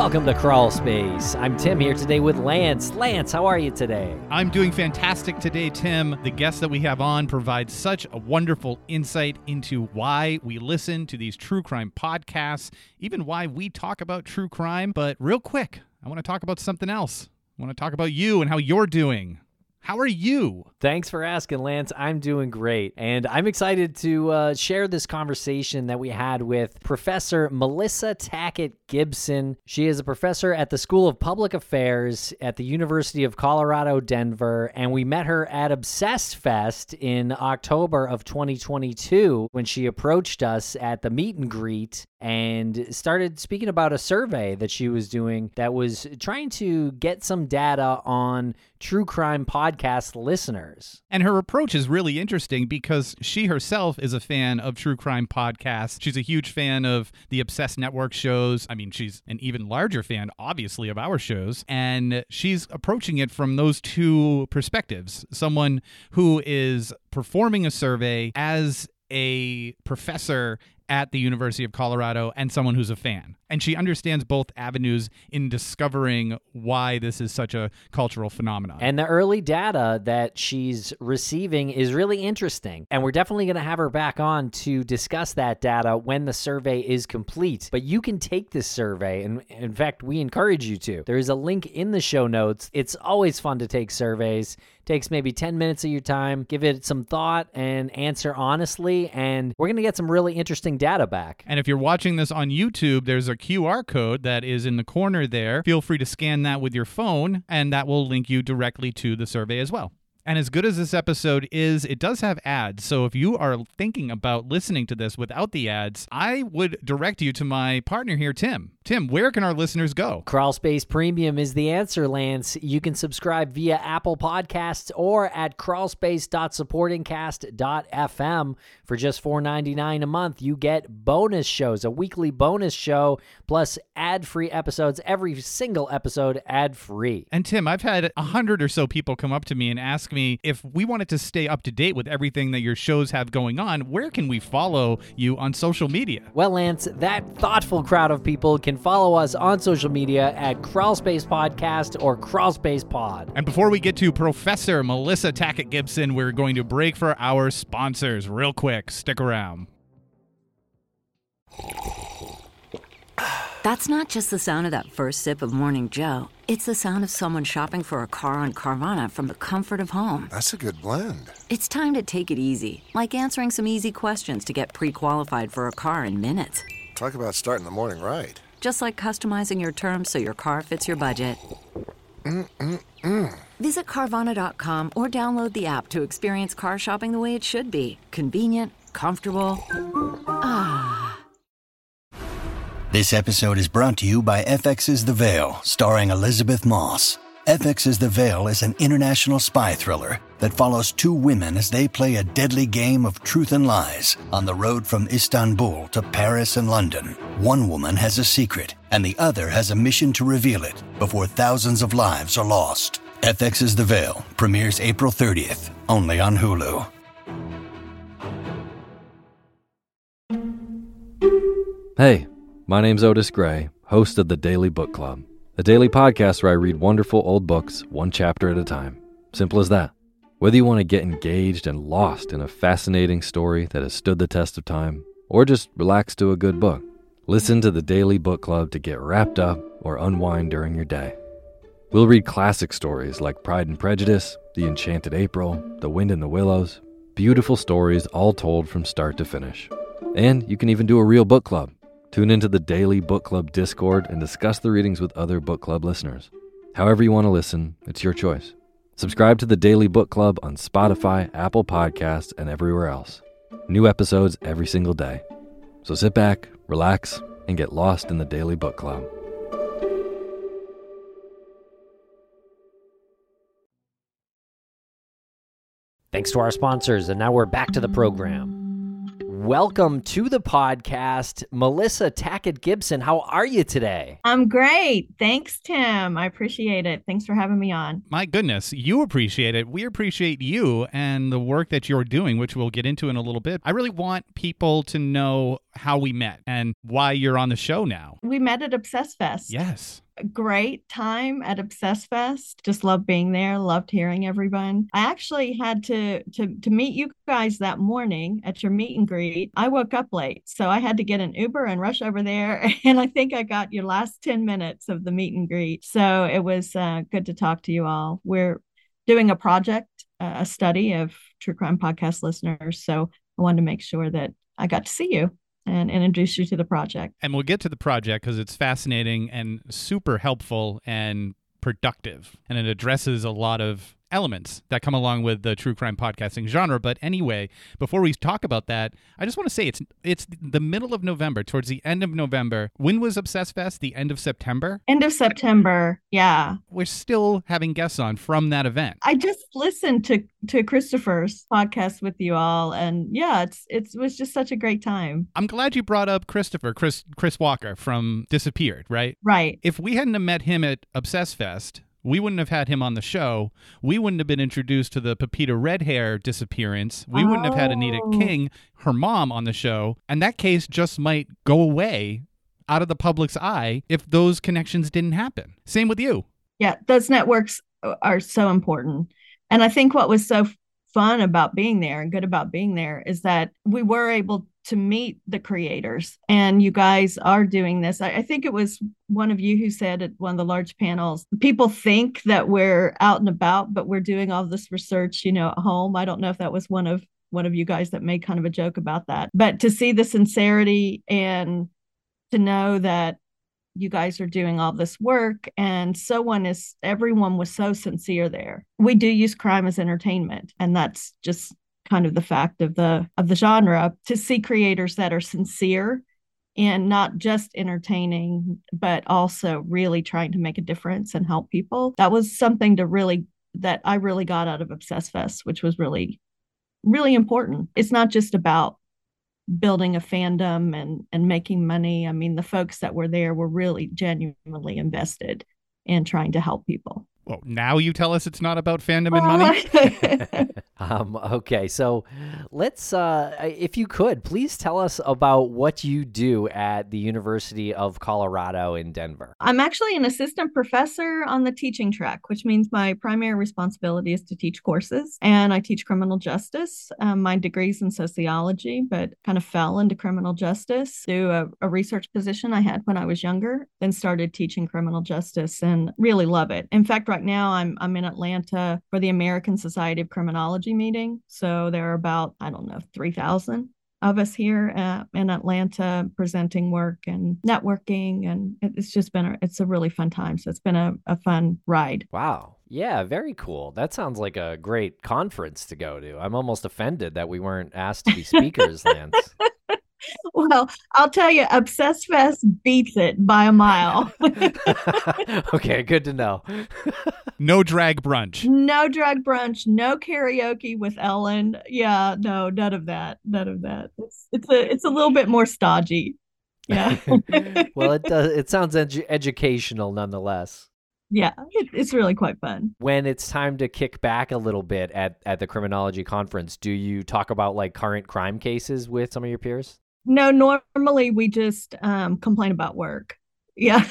Welcome to Crawl Space. I'm Tim here today with Lance. Lance, how are you today? I'm doing fantastic today, Tim. The guest that we have on provides such a wonderful insight into why we listen to these true crime podcasts, even why we talk about true crime. But real quick, I want to talk about something else. I want to talk about you and how you're doing. How are you? Thanks for asking, Lance. I'm doing great. And I'm excited to share this conversation that we had with Professor Melissa Tackett Gibson. She is a professor at the School of Public Affairs at the University of Colorado, Denver. And we met her at Obsessed Fest in October of 2022 when she approached us at the meet and greet and started speaking about a survey that she was doing that was trying to get some data on true crime podcast listeners. And her approach is really interesting because she herself is a fan of true crime podcasts. She's a huge fan of the Obsessed Network shows. I mean, she's an even larger fan, obviously, of our shows. And she's approaching it from those two perspectives. Someone who is performing a survey as a professor at the University of Colorado and someone who's a fan. And she understands both avenues in discovering why this is such a cultural phenomenon. And the early data that she's receiving is really interesting. And we're definitely going to have her back on to discuss that data when the survey is complete. But you can take this survey, and in fact, we encourage you to. There is a link in the show notes. It's always fun to take surveys. Takes maybe 10 minutes of your time, give it some thought, and answer honestly, and we're going to get some really interesting data back. And if you're watching this on YouTube, there's a QR code that is in the corner there. Feel free to scan that with your phone, and that will link you directly to the survey as well. And as good as this episode is, it does have ads. So if you are thinking about listening to this without the ads, I would direct you to my partner here, Tim. Tim, where can our listeners go? Crawl Space Premium is the answer, Lance. You can subscribe via Apple Podcasts or at crawlspace.supportingcast.fm. For just $4.99 a month, you get bonus shows, a weekly bonus show, plus ad-free episodes, every single episode ad-free. And Tim, I've had 100 or so people come up to me and ask me if we wanted to stay up to date with everything that your shows have going on, where can we follow you on social media? Well, Lance, that thoughtful crowd of people can follow us on social media at Crawl Space Podcast or Crawl Space Pod. And before we get to Professor Melissa Tackett Gibson, we're going to break for our sponsors real quick. Stick around. That's not just the sound of that first sip of Morning Joe. It's the sound of someone shopping for a car on Carvana from the comfort of home. That's a good blend. It's time to take it easy, like answering some easy questions to get pre-qualified for a car in minutes. Talk about starting the morning right. Just like customizing your terms so your car fits your budget. Visit Carvana.com or download the app to experience car shopping the way it should be. Convenient, comfortable. This episode is brought to you by FX's The Veil, starring Elizabeth Moss. FX's The Veil is an international spy thriller that follows two women as they play a deadly game of truth and lies on the road from Istanbul to Paris and London. One woman has a secret, and the other has a mission to reveal it before thousands of lives are lost. FX's The Veil premieres April 30th, only on Hulu. Hey. My name's Otis Gray, host of the Daily Book Club, a daily podcast where I read wonderful old books one chapter at a time. Simple as that. Whether you want to get engaged and lost in a fascinating story that has stood the test of time, or just relax to a good book, listen to the Daily Book Club to get wrapped up or unwind during your day. We'll read classic stories like Pride and Prejudice, The Enchanted April, The Wind in the Willows, beautiful stories all told from start to finish. And you can even do a real book club. Tune into the Daily Book Club Discord and discuss the readings with other book club listeners. However you want to listen, it's your choice. Subscribe to the Daily Book Club on Spotify, Apple Podcasts, and everywhere else. New episodes every single day. So sit back, relax, and get lost in the Daily Book Club. Thanks to our sponsors, and now we're back to the program. welcome to the podcast, Melissa Tackett Gibson. How are you today? I'm great. Thanks, Tim. I appreciate it. Thanks for having me on. My goodness, you appreciate it. We appreciate you and the work that you're doing, which we'll get into in a little bit. I really want people to know how we met and why you're on the show now. We met at Obsess Fest. Yes. A great time at Obsess Fest. Just loved being there. Loved hearing everyone. I actually had to meet you guys that morning at your meet and greet. I woke up late, so I had to get an Uber and rush over there. And I think I got your last 10 minutes of the meet and greet. So it was good to talk to you all. We're doing a project, a study of true crime podcast listeners. So I wanted to make sure that I got to see you and introduce you to the project. And we'll get to the project because it's fascinating and super helpful and productive. And it addresses a lot of elements that come along with the true crime podcasting genre. But anyway, before we talk about that, I just want to say it's the middle of November, towards the end of November. When was Obsess Fest? The end of September? End of September, yeah. We're still having guests on from that event. I just listened to Christopher's podcast with you all, and yeah, it was just such a great time. I'm glad you brought up Christopher, Chris Walker from Disappeared, right? Right. If we hadn't have met him at Obsess Fest, we wouldn't have had him on the show. We wouldn't have been introduced to the Pepita Red Hair disappearance. We wouldn't have had Anita King, her mom, on the show. And that case just might go away out of the public's eye if those connections didn't happen. Same with you. Yeah, those networks are so important. And I think what was so fun about being there and good about being there is that we were able to meet the creators, and you guys are doing this. I think it was one of you who said at one of the large panels, people think that we're out and about, but we're doing all this research, at home. I don't know if that was one of you guys that made kind of a joke about that, but to see the sincerity and to know that you guys are doing all this work, and everyone was so sincere there. We do use crime as entertainment, and that's just kind of the fact of the genre. To see creators that are sincere and not just entertaining, but also really trying to make a difference and help people. That was something that I really got out of Obsess Fest, which was really, really important. It's not just about building a fandom and making money. I mean, the folks that were there were really genuinely invested in trying to help people. Well, now you tell us it's not about fandom and money? Okay, so let's, if you could, please tell us about what you do at the University of Colorado in Denver. I'm actually an assistant professor on the teaching track, which means my primary responsibility is to teach courses, and I teach criminal justice. My degree's in sociology, but kind of fell into criminal justice through a research position I had when I was younger, then started teaching criminal justice and really love it. In fact, right now I'm in Atlanta for the American Society of Criminology meeting. So there are about, 3,000 of us here in Atlanta presenting work and networking. And it's a really fun time. So it's been a fun ride. Wow. Yeah, very cool. That sounds like a great conference to go to. I'm almost offended that we weren't asked to be speakers, Lance. Well, I'll tell you, Obsess Fest beats it by a mile. Okay, good to know. No drag brunch. No drag brunch. No karaoke with Ellen. Yeah, no, none of that. None of that. It's a little bit more stodgy. Yeah. Well, it does. It sounds educational nonetheless. Yeah, it's really quite fun. When it's time to kick back a little bit at the criminology conference, do you talk about like current crime cases with some of your peers? No, normally we just complain about work. Yeah.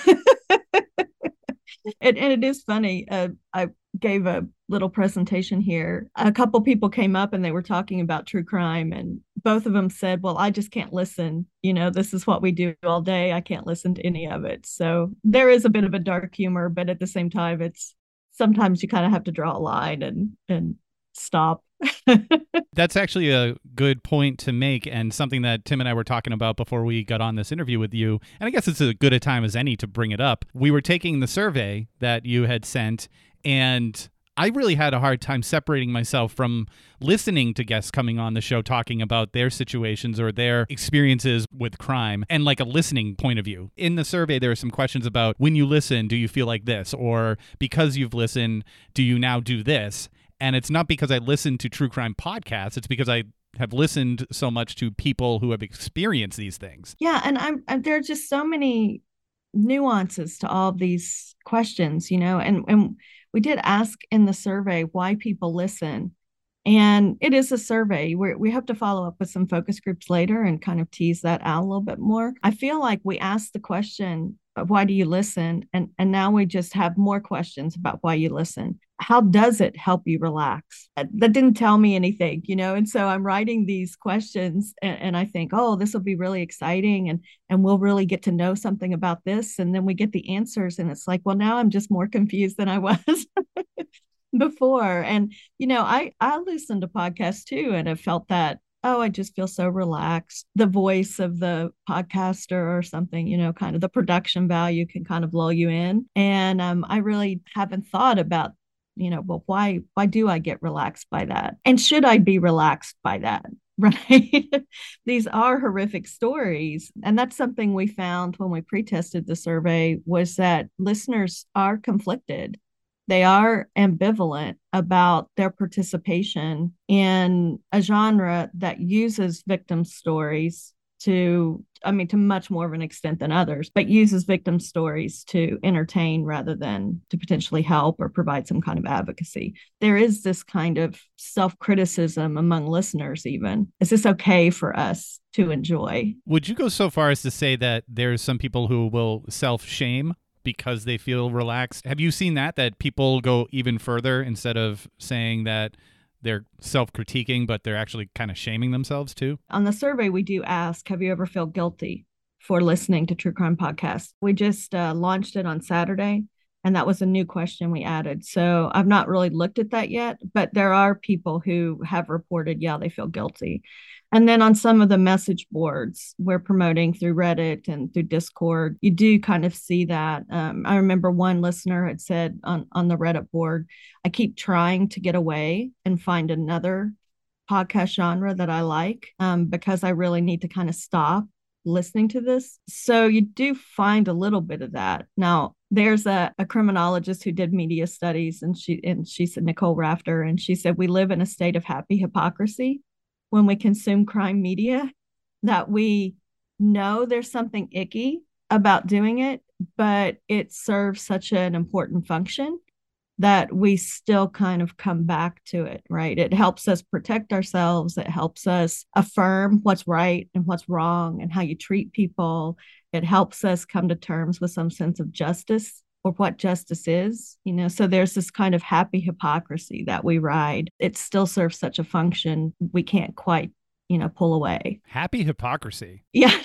And it is funny. I gave a little presentation here. A couple people came up and they were talking about true crime, and both of them said, well, I just can't listen. This is what we do all day. I can't listen to any of it. So there is a bit of a dark humor, but at the same time, it's sometimes you kind of have to draw a line and stop. That's actually a good point to make, and something that Tim and I were talking about before we got on this interview with you. And I guess it's as good a time as any to bring it up. We were taking the survey that you had sent, and I really had a hard time separating myself from listening to guests coming on the show talking about their situations or their experiences with crime and like a listening point of view. In the survey, there are some questions about when you listen, do you feel like this? Or because you've listened, do you now do this? And it's not because I listen to true crime podcasts. It's because I have listened so much to people who have experienced these things. Yeah, and there are just so many nuances to all of these questions, and we did ask in the survey why people listen. And it is a survey. We have to follow up with some focus groups later and kind of tease that out a little bit more. I feel like we asked the question of why do you listen? And now we just have more questions about why you listen. How does it help you relax? That didn't tell me anything, And so I'm writing these questions and I think, oh, this will be really exciting and we'll really get to know something about this. And then we get the answers and it's like, well, now I'm just more confused than I was before. And, I listen to podcasts too, and have felt that, oh, I just feel so relaxed. The voice of the podcaster or something, kind of the production value can kind of lull you in. And I really haven't thought about, well, why do I get relaxed by that? And should I be relaxed by that? Right. These are horrific stories. And that's something we found when we pre-tested the survey, was that listeners are conflicted. They are ambivalent about their participation in a genre that uses victim stories to much more of an extent than others, but uses victim stories to entertain rather than to potentially help or provide some kind of advocacy. There is this kind of self-criticism among listeners even. Is this okay for us to enjoy? Would you go so far as to say that there's some people who will self-shame because they feel relaxed? Have you seen that people go even further, instead of saying that they're self-critiquing, but they're actually kind of shaming themselves too? On the survey, we do ask, have you ever felt guilty for listening to true crime podcasts? We just launched it on Saturday, and that was a new question we added. So I've not really looked at that yet, but there are people who have reported, yeah, they feel guilty. And then on some of the message boards we're promoting through Reddit and through Discord, you do kind of see that. I remember one listener had said on the Reddit board, I keep trying to get away and find another podcast genre that I like because I really need to kind of stop listening to this. So you do find a little bit of that. Now, there's a criminologist who did media studies, and she said, Nicole Rafter, and she said, we live in a state of happy hypocrisy when we consume crime media, that we know there's something icky about doing it, but it serves such an important function that we still kind of come back to it, right? It helps us protect ourselves. It helps us affirm what's right and what's wrong and how you treat people. It helps us come to terms with some sense of justice, or what justice is, so there's this kind of happy hypocrisy that we ride. It still serves such a function. We can't quite, pull away. Happy hypocrisy. Yeah.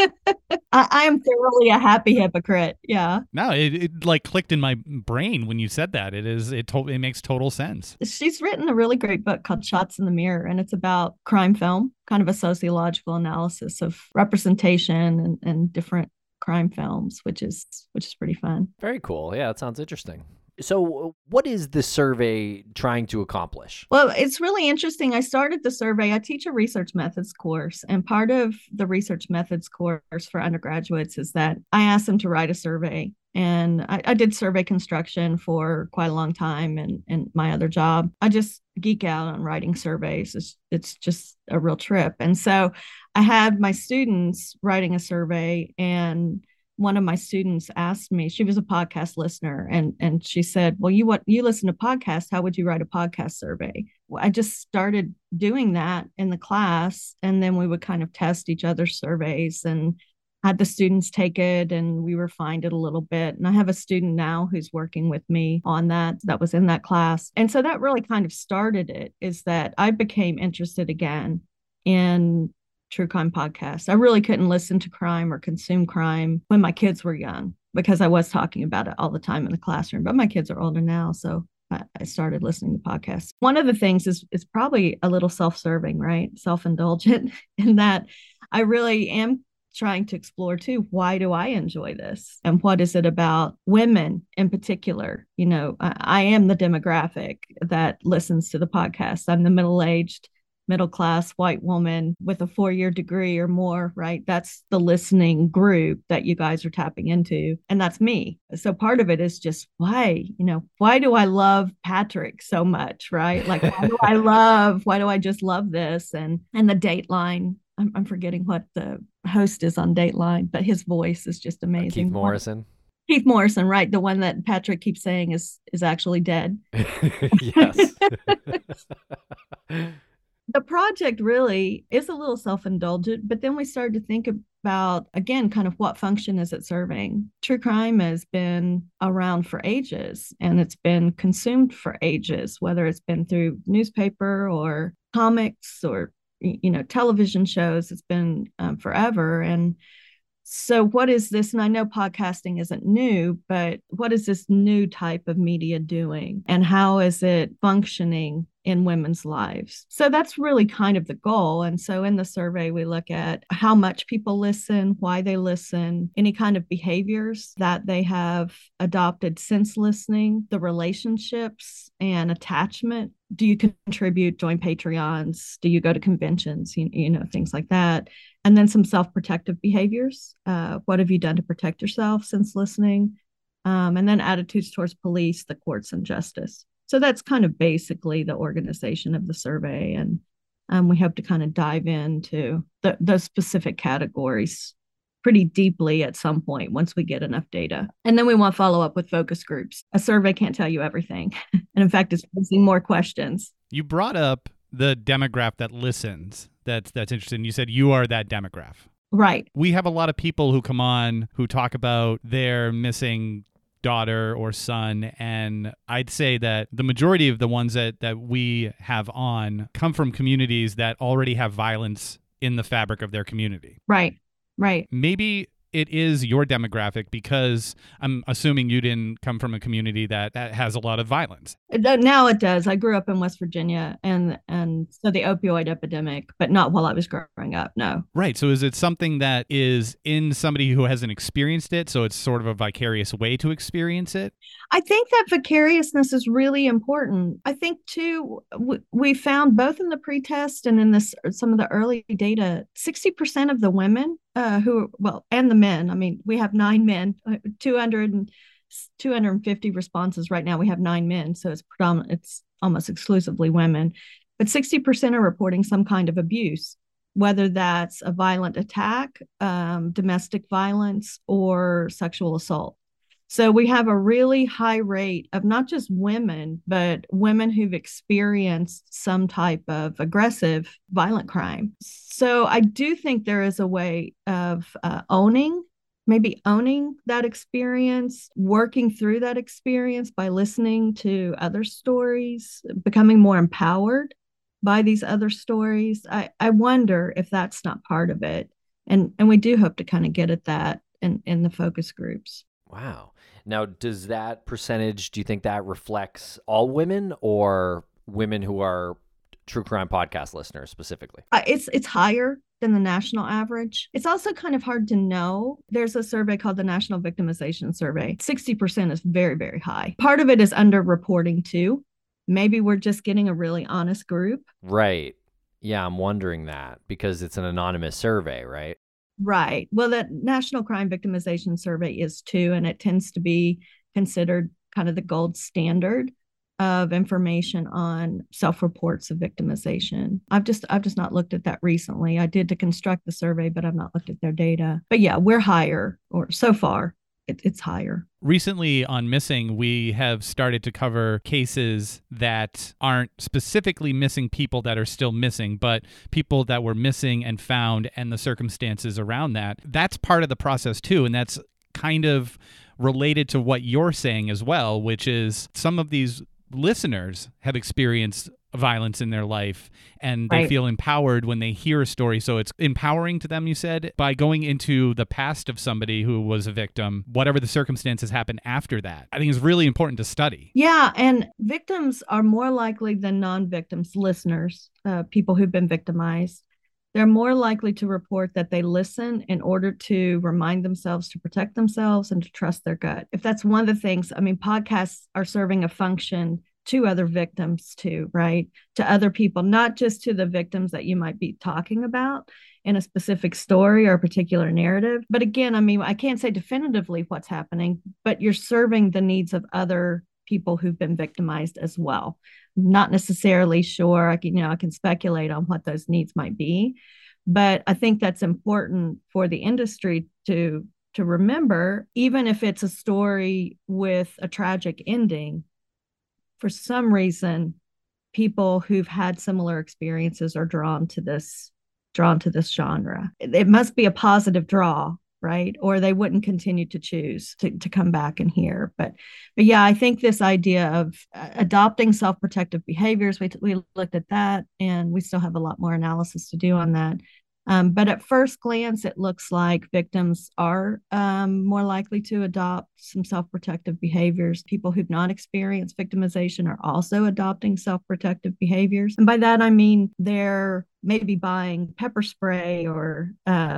I am thoroughly a happy hypocrite. Yeah. No, it like clicked in my brain when you said that. It makes total sense. She's written a really great book called Shots in the Mirror, and it's about crime film, kind of a sociological analysis of representation and different crime films, which is pretty fun. Very cool. Yeah, that sounds interesting. So what is the survey trying to accomplish? Well, it's really interesting. I started the survey. I teach a research methods course, and part of the research methods course for undergraduates is that I asked them to write a survey. And I did survey construction for quite a long time and my other job. I just geek out on writing surveys. It's just a real trip. And so I had my students writing a survey, and one of my students asked me, she was a podcast listener, and she said, well, you listen to podcasts, how would you write a podcast survey? Well, I just started doing that in the class, and then we would kind of test each other's surveys and had the students take it, and we refined it a little bit. And I have a student now who's working with me on that was in that class. And so that really kind of started it, is that I became interested again in true crime podcasts. I really couldn't listen to crime or consume crime when my kids were young, because I was talking about it all the time in the classroom, but my kids are older now. So I started listening to podcasts. One of the things is probably a little self-serving, right? Self-indulgent, in that I really am trying to explore too, why do I enjoy this? And what is it about women in particular? I am the demographic that listens to the podcast. I'm the middle-aged middle-class white woman with a 4-year degree or more, right? That's the listening group that you guys are tapping into. And that's me. So part of it is just why do I love Patrick so much, right? Like, why do I just love this? And the Dateline. I'm forgetting what the host is on Dateline, but his voice is just amazing. Keith Morrison. Keith Morrison, right? The one that Patrick keeps saying is actually dead. Yes. The project really is a little self-indulgent, but then we started to think about, again, kind of what function is it serving? True crime has been around for ages, and it's been consumed for ages, whether it's been through newspaper or comics or television shows. It's been forever. And so what is this? And I know podcasting isn't new, but what is this new type of media doing? And how is it functioning in women's lives? So that's really kind of the goal. And so in the survey, we look at how much people listen, why they listen, any kind of behaviors that they have adopted since listening, the relationships and attachment. Do you contribute, join Patreons? Do you go to conventions? Things like that. And then some self-protective behaviors. What have you done to protect yourself since listening? And then attitudes towards police, the courts, and justice. So that's kind of basically the organization of the survey. And we hope to kind of dive into those specific categories pretty deeply at some point once we get enough data. And then we want to follow up with focus groups. A survey can't tell you everything. And in fact, it's posing more questions. You brought up the demographic that listens. That's interesting. You said you are that demographic. Right. We have a lot of people who come on who talk about their missing daughter or son, and I'd say that the majority of the ones that we have on come from communities that already have violence in the fabric of their community. Right. Maybe it is your demographic because I'm assuming you didn't come from a community that has a lot of violence. Now it does. I grew up in West Virginia, and so the opioid epidemic, but not while I was growing up, no. Right. So is it something that is in somebody who hasn't experienced it, so it's sort of a vicarious way to experience it? I think that vicariousness is really important. I think, too, we found both in the pretest and in some of the early data, 60% of the women and the men. I mean, we have 9 men, 250 responses right now. We have 9 men, so it's almost exclusively women. But 60% are reporting some kind of abuse, whether that's a violent attack, domestic violence, or sexual assault. So we have a really high rate of not just women, but women who've experienced some type of aggressive, violent crime. So I do think there is a way of owning that experience, working through that experience by listening to other stories, becoming more empowered by these other stories. I wonder if that's not part of it. And we do hope to kind of get at that in the focus groups. Wow. Now, does that percentage, do you think that reflects all women or women who are true crime podcast listeners specifically? It's higher than the national average. It's also kind of hard to know. There's a survey called the National Victimization Survey. 60% is very, very high. Part of it is underreporting too. Maybe we're just getting a really honest group. Right. Yeah, I'm wondering that because it's an anonymous survey, right? Right. Well, the National Crime Victimization Survey is too, and it tends to be considered kind of the gold standard of information on self-reports of victimization. I've just not looked at that recently. I did to construct the survey, but I've not looked at their data. But yeah, we're higher, or so far, it's higher. Recently on Missing, we have started to cover cases that aren't specifically missing people that are still missing, but people that were missing and found and the circumstances around that. That's part of the process too, and that's kind of related to what you're saying as well, which is some of these listeners have experienced violence in their life and they feel empowered when they hear a story. So it's empowering to them, you said, by going into the past of somebody who was a victim, whatever the circumstances happen after that. I think it's really important to study. Yeah, and victims are more likely than non-victims, listeners, people who've been victimized. They're more likely to report that they listen in order to remind themselves to protect themselves and to trust their gut. If that's one of the things, I mean, podcasts are serving a function to other victims too, right? To other people, not just to the victims that you might be talking about in a specific story or a particular narrative. But again, I mean, I can't say definitively what's happening, but you're serving the needs of other people who've been victimized as well. Not necessarily sure. I can speculate on what those needs might be, but I think that's important for the industry to remember, even if it's a story with a tragic ending. For some reason, people who've had similar experiences are drawn to this genre. It must be a positive draw, right? Or they wouldn't continue to choose to come back and hear. But yeah, I think this idea of adopting self-protective behaviors, we looked at that, and we still have a lot more analysis to do on that. But at first glance, it looks like victims are more likely to adopt some self-protective behaviors. People who've not experienced victimization are also adopting self-protective behaviors. And by that, I mean they're maybe buying pepper spray or,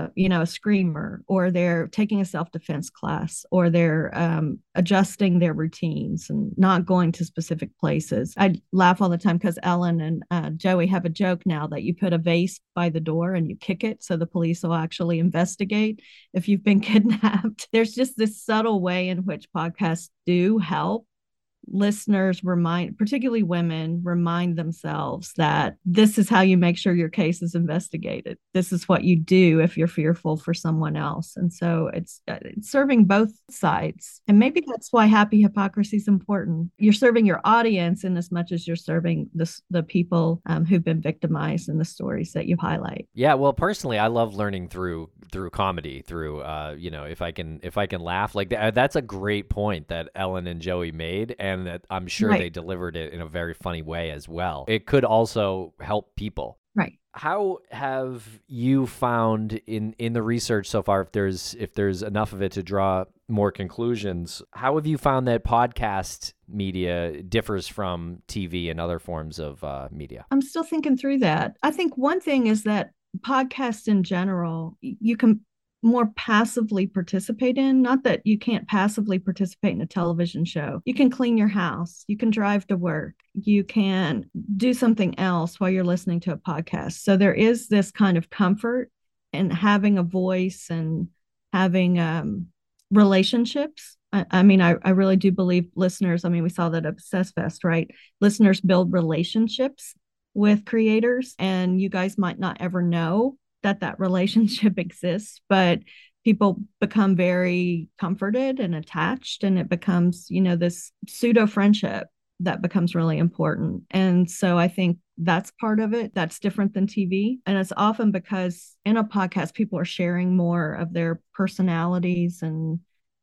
a screamer, or they're taking a self-defense class, or they're adjusting their routines and not going to specific places. I laugh all the time because Ellen and Joey have a joke now that you put a vase by the door and you kick it so the police will actually investigate if you've been kidnapped. There's just this subtle way in which podcasts do help listeners particularly women, remind themselves that this is how you make sure your case is investigated. This is what you do if you're fearful for someone else. And so it's serving both sides. And maybe that's why happy hypocrisy is important. You're serving your audience in as much as you're serving the people who've been victimized in the stories that you highlight. Yeah, well, personally, I love learning through comedy, through if I can laugh, like that's a great point that Ellen and Joey made, and that I'm sure they delivered it in a very funny way as well. It could also help people. Right. How have you found in the research so far, if there's enough of it to draw more conclusions, how have you found that podcast media differs from TV and other forms of media? I'm still thinking through that. I think one thing is that podcasts in general, you can more passively participate in. Not that you can't passively participate in a television show. You can clean your house. You can drive to work. You can do something else while you're listening to a podcast. So there is this kind of comfort in having a voice and having relationships. I mean, I really do believe listeners, I mean, we saw that at Obsess Fest, right? Listeners build relationships with creators, and you guys might not ever know that relationship exists, but people become very comforted and attached, and it becomes, this pseudo friendship that becomes really important. And so I think that's part of it. That's different than TV. And it's often because in a podcast, people are sharing more of their personalities and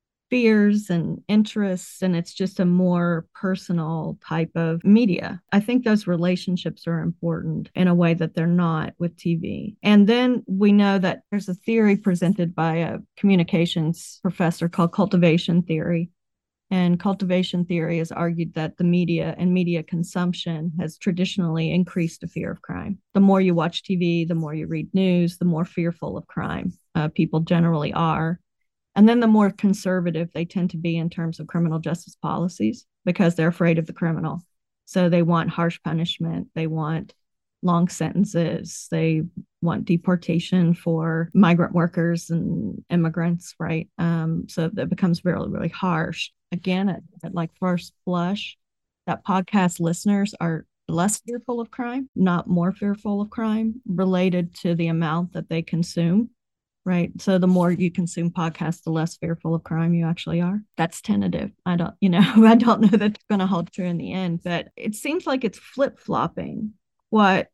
fears and interests, and it's just a more personal type of media. I think those relationships are important in a way that they're not with TV. And then we know that there's a theory presented by a communications professor called cultivation theory. And cultivation theory has argued that the media and media consumption has traditionally increased the fear of crime. The more you watch TV, the more you read news, the more fearful of crime people generally are. And then the more conservative they tend to be in terms of criminal justice policies, because they're afraid of the criminal. So they want harsh punishment. They want long sentences. They want deportation for migrant workers and immigrants, right? So that becomes really, really harsh. Again, at like first blush, that podcast listeners are less fearful of crime, not more fearful of crime, related to the amount that they consume. Right. So the more you consume podcasts, the less fearful of crime you actually are. That's tentative. I don't know that's going to hold true in the end, but it seems like it's flip-flopping what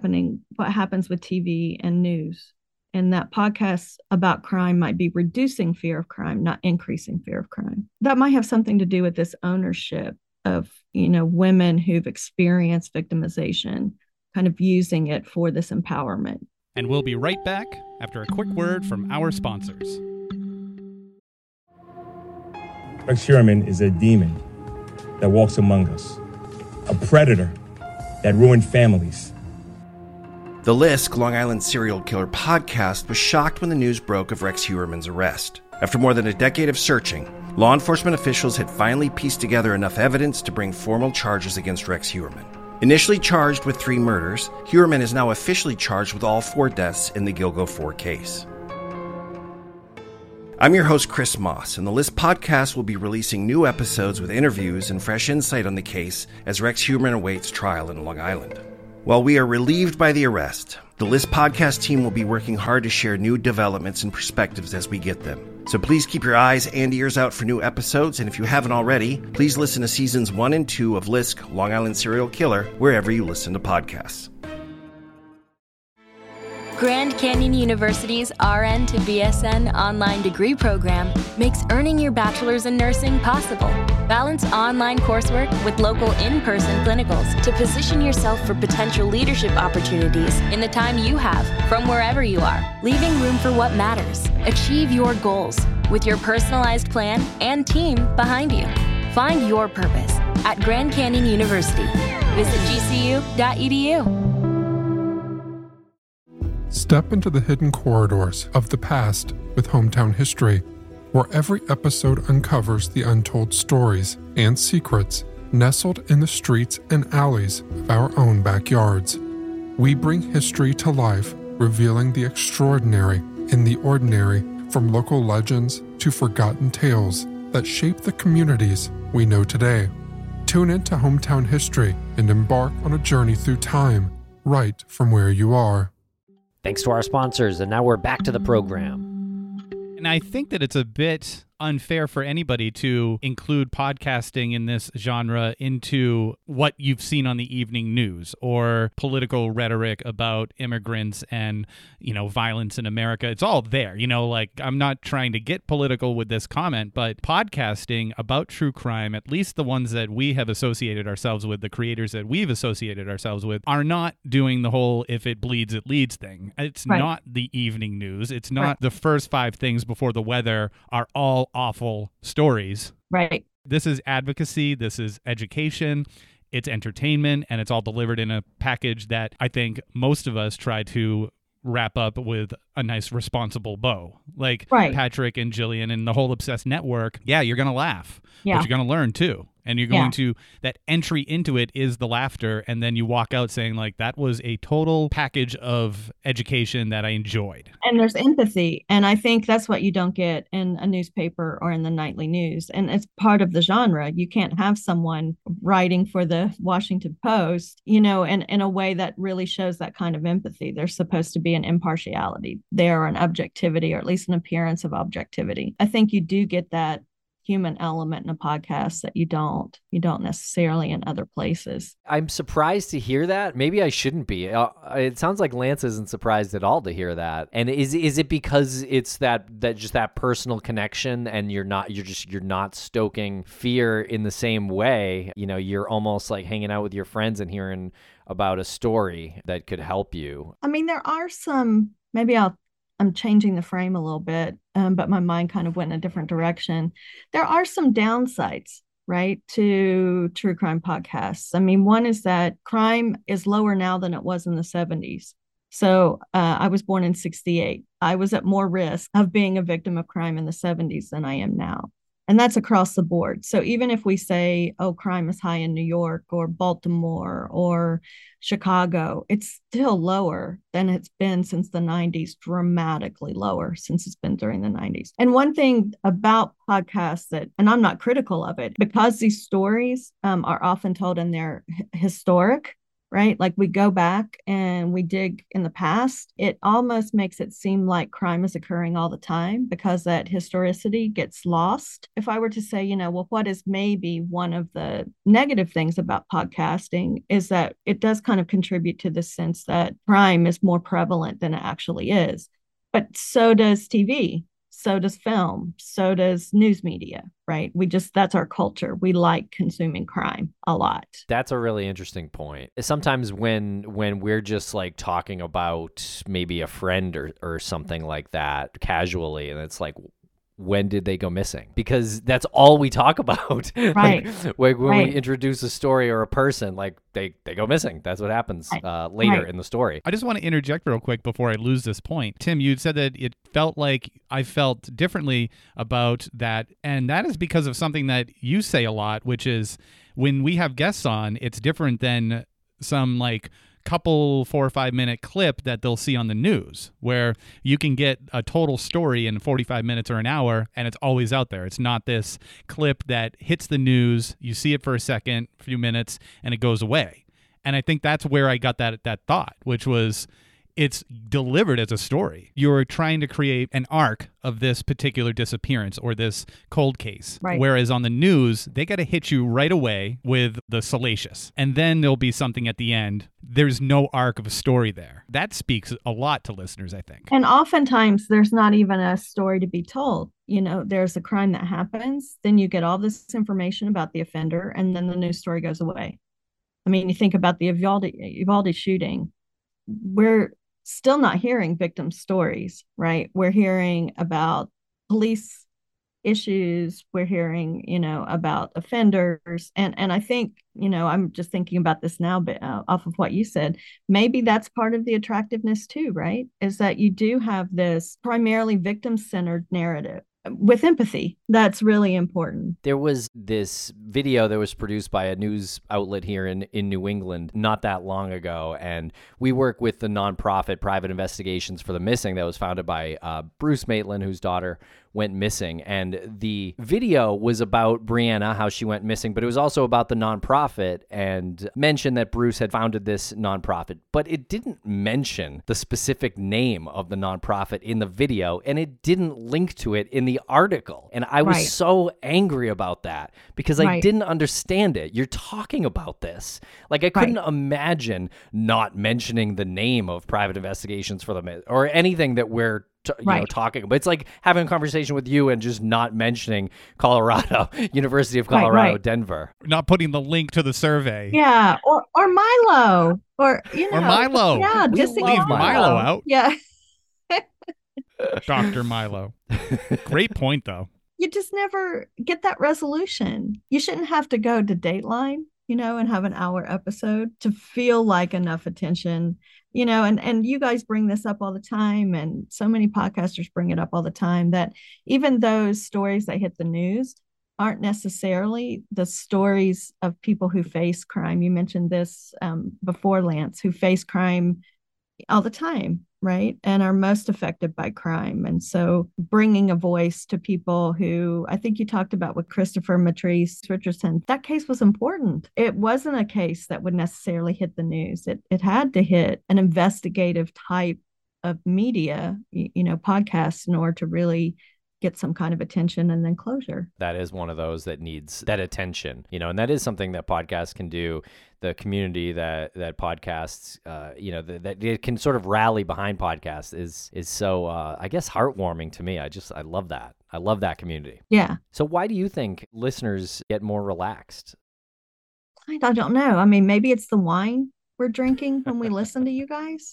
happens with TV and news. And that podcasts about crime might be reducing fear of crime, not increasing fear of crime. That might have something to do with this ownership of, women who've experienced victimization, kind of using it for this empowerment. And we'll be right back after a quick word from our sponsors. Rex Heuermann is a demon that walks among us, a predator that ruined families. The Lisk, Long Island serial killer podcast, was shocked when the news broke of Rex Heuermann's arrest. After more than a decade of searching, law enforcement officials had finally pieced together enough evidence to bring formal charges against Rex Heuermann. Initially charged with 3 murders, Heuermann is now officially charged with all 4 deaths in the Gilgo 4 case. I'm your host, Chris Moss, and the List podcast will be releasing new episodes with interviews and fresh insight on the case as Rex Heuermann awaits trial in Long Island. While we are relieved by the arrest, the List podcast team will be working hard to share new developments and perspectives as we get them. So please keep your eyes and ears out for new episodes, and if you haven't already, please listen to seasons 1 and 2 of Lisk, Long Island Serial Killer, wherever you listen to podcasts. Grand Canyon University's RN to BSN online degree program makes earning your bachelor's in nursing possible. Balance online coursework with local in-person clinicals to position yourself for potential leadership opportunities in the time you have from wherever you are, leaving room for what matters. Achieve your goals with your personalized plan and team behind you. Find your purpose at Grand Canyon University. Visit gcu.edu. Step into the hidden corridors of the past with Hometown History, where every episode uncovers the untold stories and secrets nestled in the streets and alleys of our own backyards. We bring history to life, revealing the extraordinary in the ordinary, from local legends to forgotten tales that shape the communities we know today. Tune into Hometown History and embark on a journey through time, right from where you are. Thanks to our sponsors, and now we're back to the program. And I think that it's a bit unfair for anybody to include podcasting in this genre into what you've seen on the evening news or political rhetoric about immigrants and, violence in America. It's all there. I'm not trying to get political with this comment, but podcasting about true crime, at least the ones that we have associated ourselves with, the creators that we've associated ourselves with, are not doing the whole if it bleeds, it leads thing. It's not the evening news. It's not the first 5 things before the weather are all awful stories. Right. This is advocacy. This is education. It's entertainment, and it's all delivered in a package that I think most of us try to wrap up with a nice responsible bow. Patrick and Jillian and the whole Obsessed network. Yeah, you're going to laugh, but you're going to learn too. And you're going to, that entry into it is the laughter. And then you walk out saying that was a total package of education that I enjoyed. And there's empathy. And I think that's what you don't get in a newspaper or in the nightly news. And it's part of the genre. You can't have someone writing for the Washington Post, in a way that really shows that kind of empathy. There's supposed to be an impartiality there, or an objectivity, or at least an appearance of objectivity. I think you do get that human element in a podcast that you don't necessarily in other places. I'm surprised to hear that. Maybe I shouldn't be. It sounds like Lance isn't surprised at all to hear that. And is it because it's that personal connection, and you're not stoking fear in the same way? You're almost like hanging out with your friends and hearing about a story that could help you. I mean, there are some, I'm changing the frame a little bit, but my mind kind of went in a different direction. There are some downsides, right, to true crime podcasts. I mean, one is that crime is lower now than it was in the 70s. So I was born in 1968. I was at more risk of being a victim of crime in the 70s than I am now. And that's across the board. So even if we say, crime is high in New York or Baltimore or Chicago, it's still lower than it's been since the 90s, dramatically lower since it's been during the 90s. And one thing about podcasts and I'm not critical of it, because these stories are often told in their historic, right? Like we go back and we dig in the past, it almost makes it seem like crime is occurring all the time because that historicity gets lost. If I were to say, what is maybe one of the negative things about podcasting is that it does kind of contribute to the sense that crime is more prevalent than it actually is. But so does TV. So does film, so does news media, right? That's our culture. We like consuming crime a lot. That's a really interesting point. Sometimes when we're just like talking about maybe a friend or something like that casually, and it's like, when did they go missing? Because that's all we talk about. Right. Like when Right. we introduce a story or a person, like they go missing. That's what happens later in the story. I just want to interject real quick before I lose this point. Tim, you said that it felt like I felt differently about that. And that is because of something that you say a lot, which is when we have guests on, it's different than some like couple 4 or 5 minute clip that they'll see on the news, where you can get a total story in 45 minutes or an hour and it's always out there. It's not this clip that hits the news, you see it for a second, a few minutes, and it goes away. And I think that's where I got that thought, which was it's delivered as a story. You're trying to create an arc of this particular disappearance or this cold case. Right. Whereas on the news, they got to hit you right away with the salacious. And then there'll be something at the end. There's no arc of a story there. That speaks a lot to listeners, I think. And oftentimes there's not even a story to be told. You know, there's a crime that happens, then you get all this information about the offender, and then the news story goes away. I mean, you think about the Uvalde shooting. We're still not hearing victim stories, right? We're hearing about police issues. We're hearing, about offenders. And I think, I'm just thinking about this now, but off of what you said, maybe that's part of the attractiveness too, right? Is that you do have this primarily victim-centered narrative with empathy. That's really important. There was this video that was produced by a news outlet here in New England not that long ago, and we work with the nonprofit Private Investigations for the Missing that was founded by Bruce Maitland, whose daughter went missing. And the video was about Brianna, how she went missing, but it was also about the nonprofit and mentioned that Bruce had founded this nonprofit, but it didn't mention the specific name of the nonprofit in the video, and it didn't link to it in the article. And I was so angry about that because I didn't understand it. You're talking about this. Like, I couldn't imagine not mentioning the name of Private Investigations for the Missing or anything that we're talking about. It's like having a conversation with you and just not mentioning Colorado, University of Colorado, Denver. Not putting the link to the survey. Yeah, or Milo, or Milo. Yeah, just leave Milo out. Yeah. Dr. Milo. Great point, though. You just never get that resolution. You shouldn't have to go to Dateline, and have an hour episode to feel like enough attention, and you guys bring this up all the time, and so many podcasters bring it up all the time, that even those stories that hit the news aren't necessarily the stories of people who face crime. You mentioned this before, Lance, who face crime all the time, right? And are most affected by crime. And so bringing a voice to people who, I think you talked about with Christopher Matrice Richardson, that case was important. It wasn't a case that would necessarily hit the news. It had to hit an investigative type of media, podcasts, in order to really get some kind of attention and then closure. That is one of those that needs that attention, and that is something that podcasts can do. The community that podcasts, that it can sort of rally behind podcasts is so, I guess, heartwarming to me. I love that. I love that community. Yeah. So why do you think listeners get more relaxed? I don't know. I mean, maybe it's the wine we're drinking when we listen to you guys.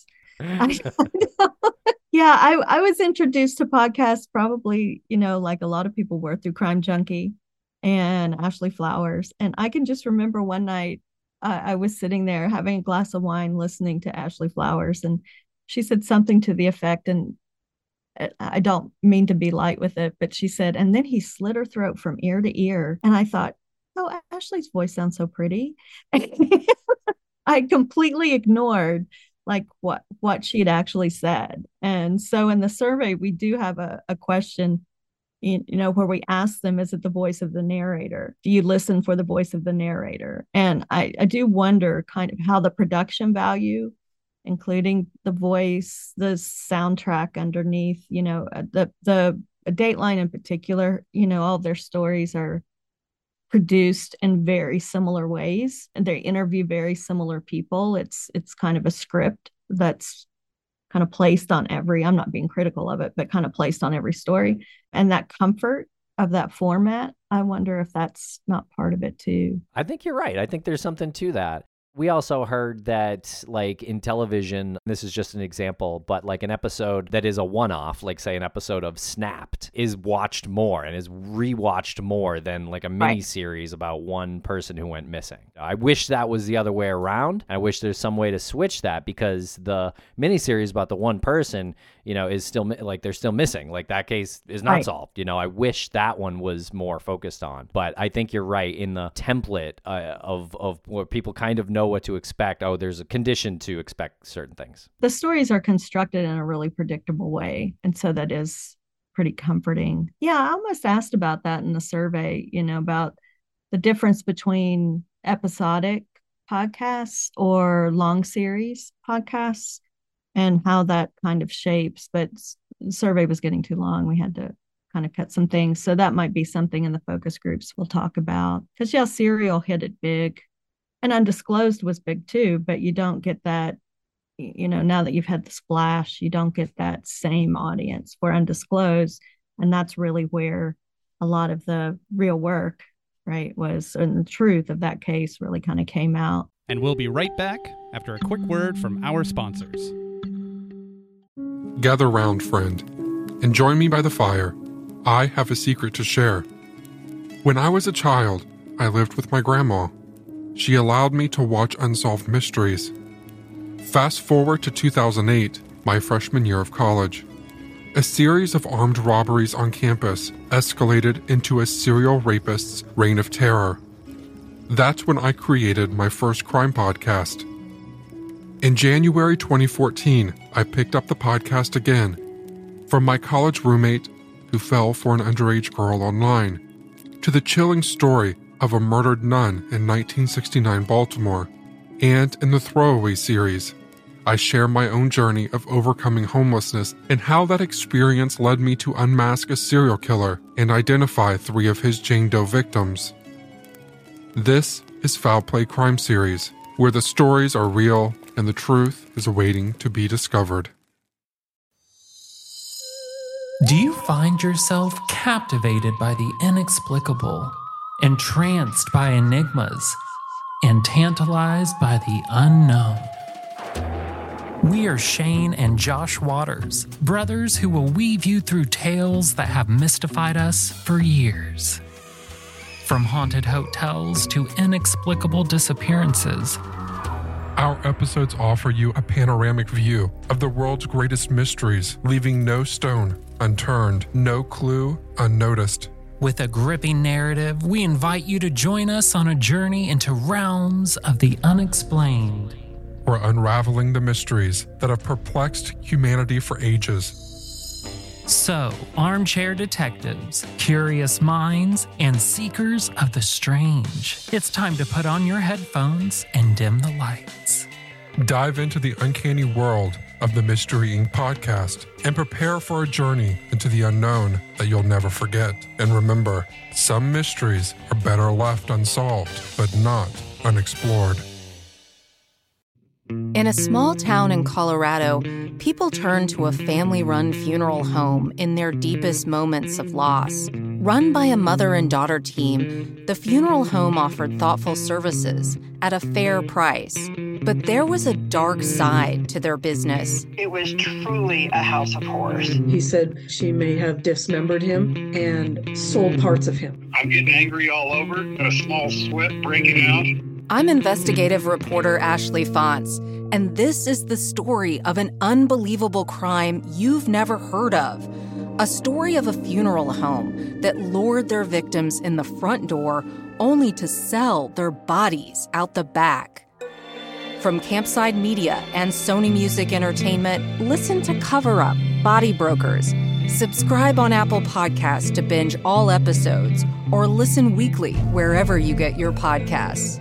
Yeah, I was introduced to podcasts probably, like a lot of people were, through Crime Junkie and Ashley Flowers. And I can just remember one night I was sitting there having a glass of wine listening to Ashley Flowers, and she said something to the effect, and I don't mean to be light with it, but she said, and then he slit her throat from ear to ear. And I thought, oh, Ashley's voice sounds so pretty. I completely ignored like what she had actually said. And so in the survey, we do have a question, where we ask them, is it the voice of the narrator? Do you listen for the voice of the narrator? And I do wonder kind of how the production value, including the voice, the soundtrack underneath, the Dateline in particular, all their stories are produced in very similar ways, and they interview very similar people. It's kind of a script that's kind of placed on I'm not being critical of it, but kind of placed on every story. And that comfort of that format, I wonder if that's not part of it too. I think you're right. I think there's something to that. We also heard that, like, in television, this is just an example, but like an episode that is a one-off, like say an episode of Snapped, is watched more and is rewatched more than like a mini series about one person who went missing. I wish that was the other way around. I wish there's some way to switch that, because the mini series about the one person, you know, is still like they're still missing. Like that case is not solved. You know, I wish that one was more focused on. But I think you're right in the template of what people kind of know what to expect. Oh, there's a condition to expect certain things. The stories are constructed in a really predictable way. And so that is pretty comforting. Yeah, I almost asked about that in the survey, you know, about the difference between episodic podcasts or long series podcasts and how that kind of shapes. But the survey was getting too long. We had to kind of cut some things. So that might be something in the focus groups we'll talk about. Because, yeah, Serial hit it big. And Undisclosed was big too, but you don't get that, you know, now that you've had the splash, you don't get that same audience for Undisclosed. And that's really where a lot of the real work, right, was, and the truth of that case really kind of came out. And we'll be right back after a quick word from our sponsors. Gather round, friend, and join me by the fire. I have a secret to share. When I was a child, I lived with my grandma. She allowed me to watch unsolved mysteries. Fast forward to 2008, my freshman year of college. A series of armed robberies on campus escalated into a serial rapist's reign of terror. That's when I created my first crime podcast. In January 2014, I picked up the podcast again from my college roommate who fell for an underage girl online, to the chilling story of a murdered nun in 1969 Baltimore, and in the Throwaway series, I share my own journey of overcoming homelessness and how that experience led me to unmask a serial killer and identify 3 of his Jane Doe victims. This is Foul Play Crime Series, where the stories are real and the truth is waiting to be discovered. Do you find yourself captivated by the inexplicable, entranced by enigmas, and tantalized by the unknown? We are Shane and Josh Waters, brothers who will weave you through tales that have mystified us for years. From haunted hotels to inexplicable disappearances, our episodes offer you a panoramic view of the world's greatest mysteries, leaving no stone unturned, no clue unnoticed. With a gripping narrative, we invite you to join us on a journey into realms of the unexplained. We're unraveling the mysteries that have perplexed humanity for ages. So, armchair detectives, curious minds, and seekers of the strange, it's time to put on your headphones and dim the lights. Dive into the uncanny world of the Mystery Inc. podcast and prepare for a journey into the unknown that you'll never forget. And remember, some mysteries are better left unsolved, but not unexplored. In a small town in Colorado, people turn to a family-run funeral home in their deepest moments of loss. Run by a mother and daughter team, the funeral home offered thoughtful services at a fair price. But there was a dark side to their business. It was truly a house of horrors. He said she may have dismembered him and sold parts of him. I'm getting angry all over, got a small sweat breaking out. I'm investigative reporter Ashley Fonts, and this is the story of an unbelievable crime you've never heard of. A story of a funeral home that lured their victims in the front door only to sell their bodies out the back. From Campside Media and Sony Music Entertainment, listen to Cover Up, Body Brokers. Subscribe on Apple Podcasts to binge all episodes, or listen weekly wherever you get your podcasts.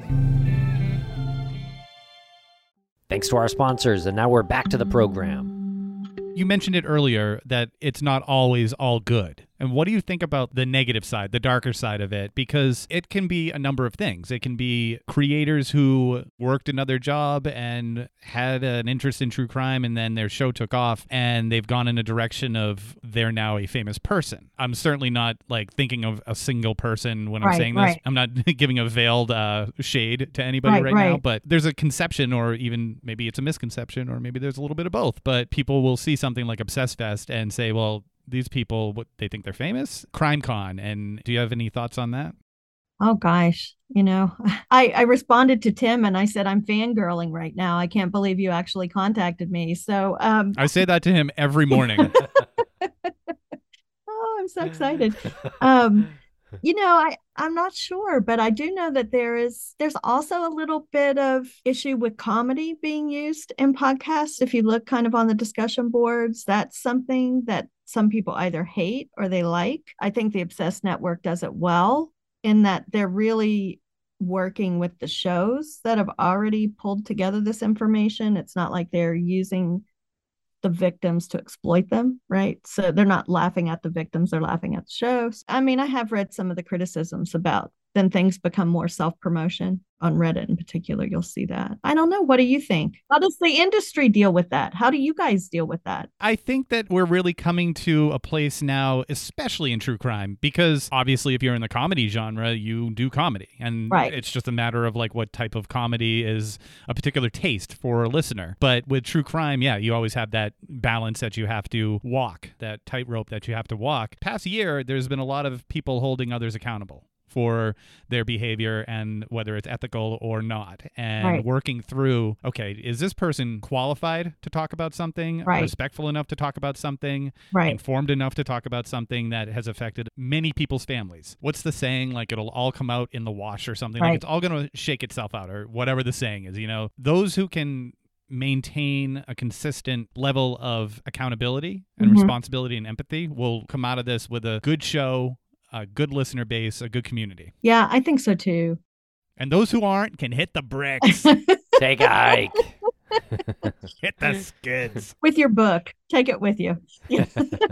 Thanks to our sponsors, and now we're back to the program. You mentioned it earlier that it's not always all good. And what do you think about the negative side, the darker side of it? Because it can be a number of things. It can be creators who worked another job and had an interest in true crime, and then their show took off and they've gone in a direction of they're now a famous person. I'm certainly not like thinking of a single person when I'm saying this. I'm not giving a veiled shade to anybody right now, but there's a conception, or even maybe it's a misconception, or maybe there's a little bit of both. But people will see something like Obsess Fest and say, well, these people, what, they think they're famous? CrimeCon. And do you have any thoughts on that? Oh, gosh. I responded to Tim and I said, I'm fangirling right now. I can't believe you actually contacted me. So I say that to him every morning. Oh, I'm so excited. I'm not sure, but I do know that there's also a little bit of issue with comedy being used in podcasts. If you look kind of on the discussion boards, that's something that some people either hate or they like. I think the Obsessed Network does it well in that they're really working with the shows that have already pulled together this information. It's not like they're using the victims to exploit them, right? So they're not laughing at the victims, they're laughing at the shows. I mean, I have read some of the criticisms about then things become more self-promotion. On Reddit in particular, you'll see that. I don't know. What do you think? How does the industry deal with that? How do you guys deal with that? I think that we're really coming to a place now, especially in true crime, because obviously if you're in the comedy genre, you do comedy. And it's just a matter of like what type of comedy is a particular taste for a listener. But with true crime, yeah, you always have that balance that you have to walk, that tightrope that you have to walk. Past year, there's been a lot of people holding others accountable for their behavior and whether it's ethical or not, and working through, okay, is this person qualified to talk about something, respectful enough to talk about something, informed enough to talk about something that has affected many people's families? What's the saying? Like, it'll all come out in the wash or something. Like, it's all going to shake itself out, or whatever the saying is. Those who can maintain a consistent level of accountability and responsibility and empathy will come out of this with a good show, a good listener base, a good community. Yeah, I think so too. And those who aren't can hit the bricks. Take a hike. Hit the skids. With your book. Take it with you. Yeah,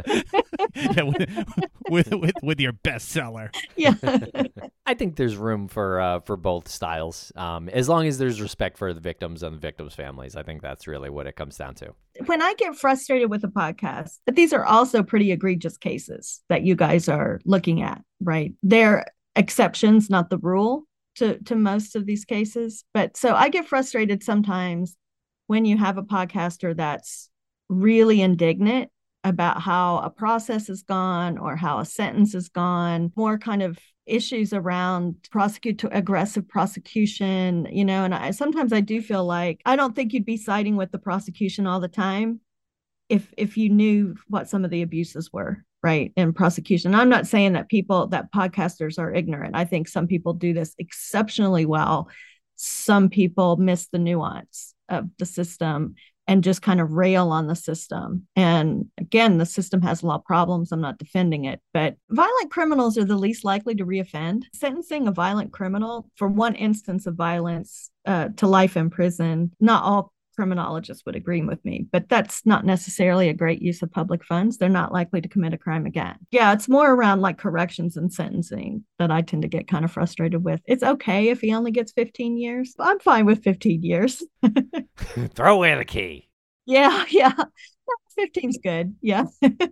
with your bestseller. Yeah. I think there's room for both styles, as long as there's respect for the victims and the victims' families. I think that's really what it comes down to. When I get frustrated with a podcast, but these are also pretty egregious cases that you guys are looking at, right? They're exceptions, not the rule to most of these cases. But so I get frustrated sometimes when you have a podcaster that's really indignant about how a process is gone or how a sentence is gone, more kind of issues around aggressive prosecution, and sometimes I do feel like I don't think you'd be siding with the prosecution all the time if you knew what some of the abuses were, right, in prosecution. I'm not saying that podcasters are ignorant. I think some people do this exceptionally well. Some people miss the nuance of the system and just kind of rail on the system. And again, the system has a lot of problems. I'm not defending it, but violent criminals are the least likely to reoffend. Sentencing a violent criminal for one instance of violence to life in prison, not all criminologists would agree with me, but that's not necessarily a great use of public funds. They're not likely to commit a crime again. Yeah, it's more around like corrections and sentencing that I tend to get kind of frustrated with. It's okay if he only gets 15 years. I'm fine with 15 years. Throw away the key. Yeah. 15's good. Yeah.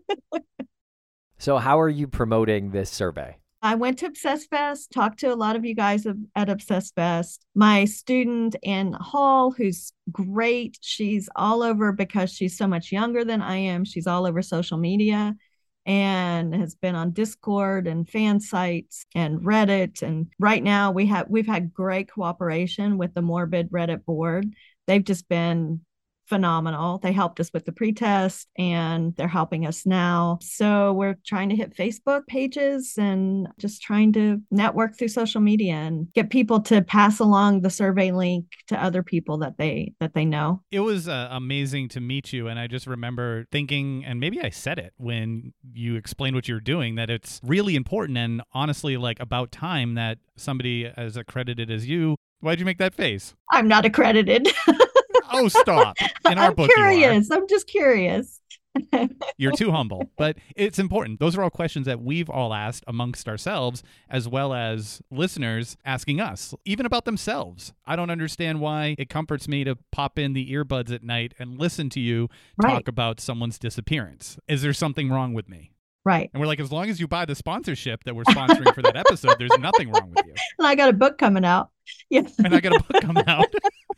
So how are you promoting this survey? I went to Obsess Fest, talked to a lot of you guys at Obsess Fest. My student, Ann Hall, who's great. She's all over because she's so much younger than I am. She's all over social media and has been on Discord and fan sites and Reddit. And right now we've had great cooperation with the Morbid Reddit board. They've just been phenomenal. They helped us with the pretest and they're helping us now. So we're trying to hit Facebook pages and just trying to network through social media and get people to pass along the survey link to other people that they know. It was amazing to meet you. And I just remember thinking, and maybe I said it when you explained what you're doing, that it's really important and honestly like about time that somebody as accredited as you. Why'd you make that face? I'm not accredited. Oh, stop. In our book, curious. I'm just curious. You're too humble, but it's important. Those are all questions that we've all asked amongst ourselves, as well as listeners asking us, even about themselves. I don't understand why it comforts me to pop in the earbuds at night and listen to you talk about someone's disappearance. Is there something wrong with me? Right. And we're like, as long as you buy the sponsorship that we're sponsoring for that episode, there's nothing wrong with you. And I got a book coming out. Yeah. And I got a book coming out.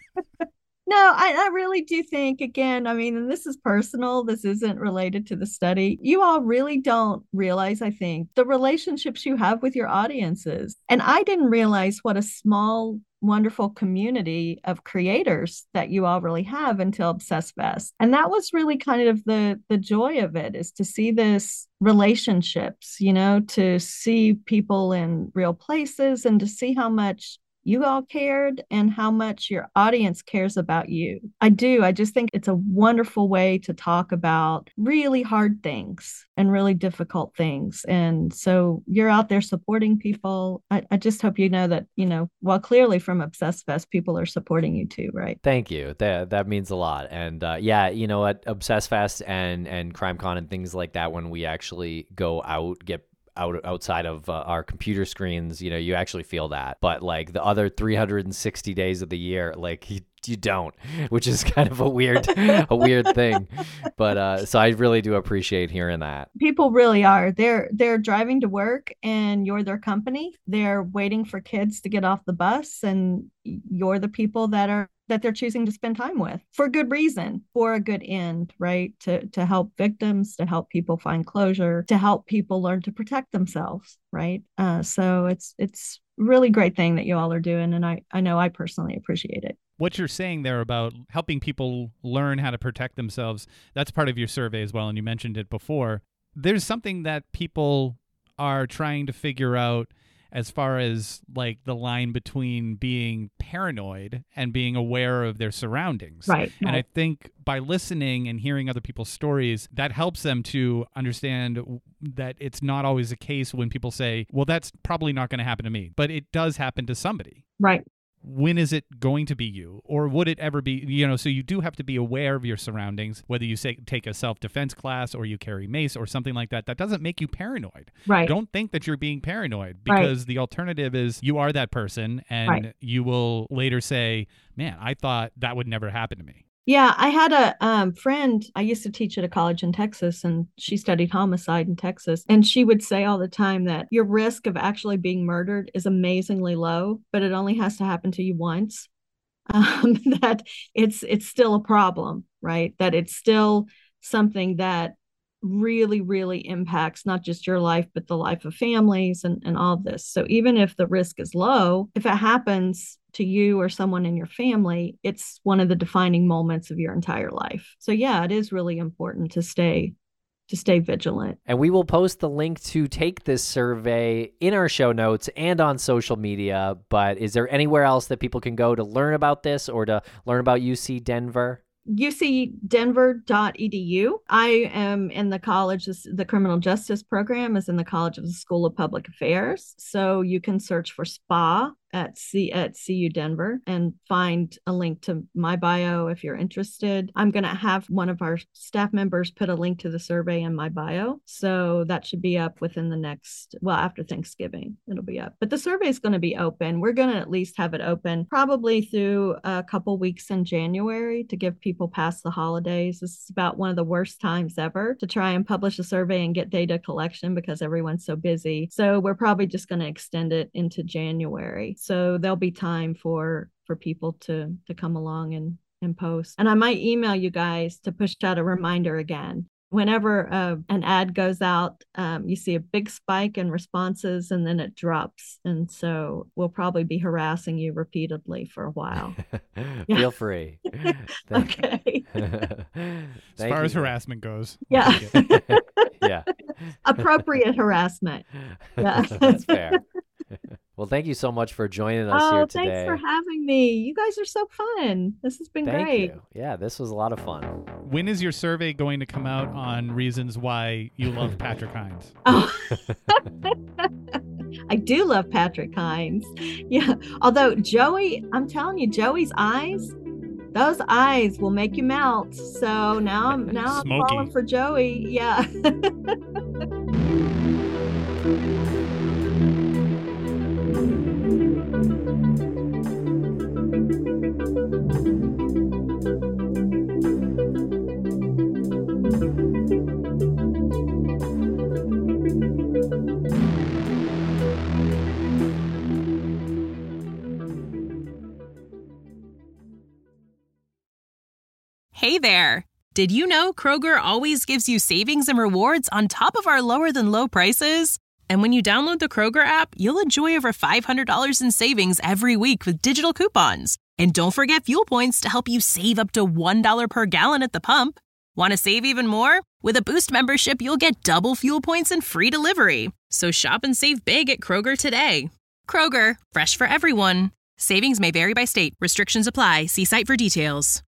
No, I really do think, again, I mean, and this is personal, this isn't related to the study. You all really don't realize, I think, the relationships you have with your audiences. And I didn't realize what a small, wonderful community of creators that you all really have until Obsessed Fest. And that was really kind of the joy of it, is to see this relationships, you know, to see people in real places and to see how much you all cared and how much your audience cares about you. I just think it's a wonderful way to talk about really hard things and really difficult things. And so you're out there supporting people. I just hope you know that, you know, well, clearly from Obsessed Fest, people are supporting you too, right? Thank you. That means a lot. And yeah, you know, at Obsessed Fest and CrimeCon and things like that, when we actually go out, get outside of our computer screens, you know, you actually feel that. But like the other 360 days of the year, like you don't, which is kind of a weird thing. But so I really do appreciate hearing that. People really are. They're driving to work and you're their company. They're waiting for kids to get off the bus and you're the people that they're choosing to spend time with for good reason, for a good end, right? To help victims, to help people find closure, to help people learn to protect themselves, right? So it's really great thing that you all are doing. And I know I personally appreciate it. What you're saying there about helping people learn how to protect themselves, that's part of your survey as well, and you mentioned it before. There's something that people are trying to figure out as far as like the line between being paranoid and being aware of their surroundings. Right. And I think by listening and hearing other people's stories, that helps them to understand that it's not always the case when people say, well, that's probably not going to happen to me, but it does happen to somebody. Right. When is it going to be you? Or would it ever be, you know, so you do have to be aware of your surroundings, whether you take a self-defense class or you carry mace or something like that. That doesn't make you paranoid. Right. Don't think that you're being paranoid, because the alternative is you are that person and you will later say, man, I thought that would never happen to me. Yeah, I had a friend, I used to teach at a college in Texas, and she studied homicide in Texas. And she would say all the time that your risk of actually being murdered is amazingly low, but it only has to happen to you once. That it's still a problem, right? That it's still something that really, really impacts not just your life, but the life of families and all of this. So even if the risk is low, if it happens to you or someone in your family, it's one of the defining moments of your entire life. So yeah, it is really important to stay vigilant. And we will post the link to take this survey in our show notes and on social media. But is there anywhere else that people can go to learn about this or to learn about UC Denver? UCdenver.edu. I am in the college, the criminal justice program is in the College of the School of Public Affairs. So you can search for SPA at CU Denver and find a link to my bio if you're interested. I'm going to have one of our staff members put a link to the survey in my bio. So that should be up within the next, well, after Thanksgiving, it'll be up. But the survey is going to be open. We're going to at least have it open probably through a couple weeks in January to give people past the holidays. This is about one of the worst times ever to try and publish a survey and get data collection because everyone's so busy. So we're probably just going to extend it into January. So there'll be time for people to come along and post. And I might email you guys to push out a reminder again. Whenever an ad goes out, you see a big spike in responses and then it drops. And so we'll probably be harassing you repeatedly for a while. Feel free. Okay. As far as harassment goes. Yeah. Yeah. Appropriate harassment. Yeah. That's fair. Well, thank you so much for joining us here today. Thanks for having me. You guys are so fun. This has been great. Thank you. Yeah, this was a lot of fun. When is your survey going to come out on reasons why you love Patrick Hinds? Oh. I do love Patrick Hinds. Yeah. Although Joey, I'm telling you, Joey's eyes, those eyes will make you melt. So now I'm falling for Joey. Yeah. Hey there! Did you know Kroger always gives you savings and rewards on top of our lower-than-low prices? And when you download the Kroger app, you'll enjoy over $500 in savings every week with digital coupons. And don't forget fuel points to help you save up to $1 per gallon at the pump. Want to save even more? With a Boost membership, you'll get double fuel points and free delivery. So shop and save big at Kroger today. Kroger, fresh for everyone. Savings may vary by state. Restrictions apply. See site for details.